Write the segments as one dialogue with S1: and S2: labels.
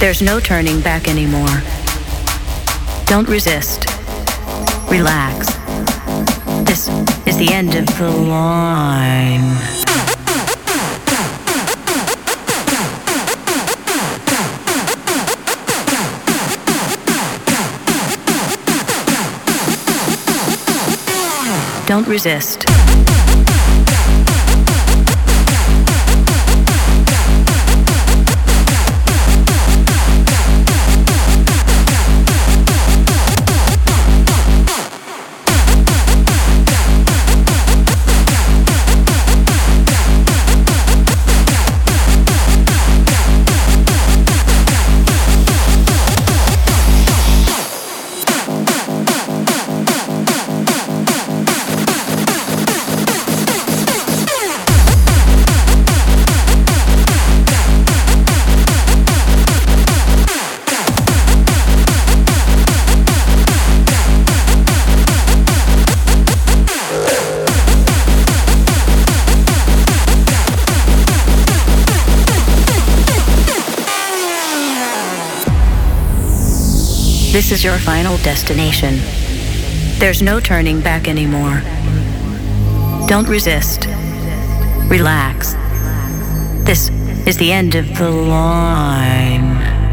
S1: There's no turning back anymore. Don't resist. Relax. This is the end of the line. Don't resist. This is your final destination. There's no turning back anymore. Don't resist. Relax. This is the end of the line.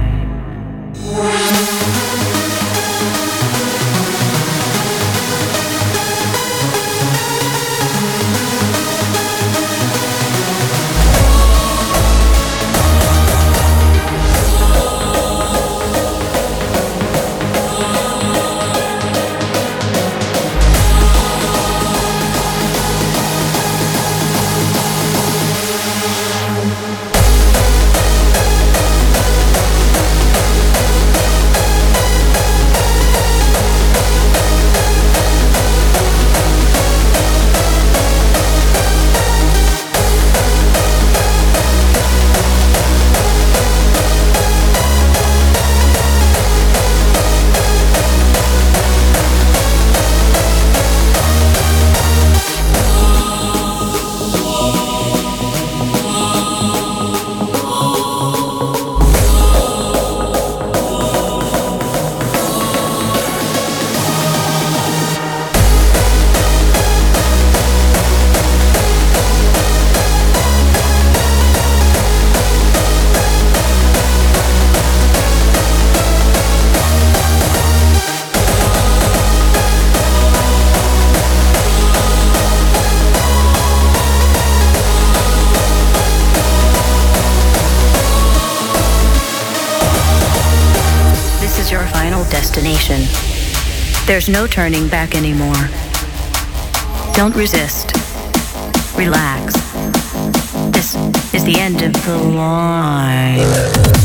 S1: Your final destination. There's no turning back anymore. Don't resist. Relax. This is the end of the line.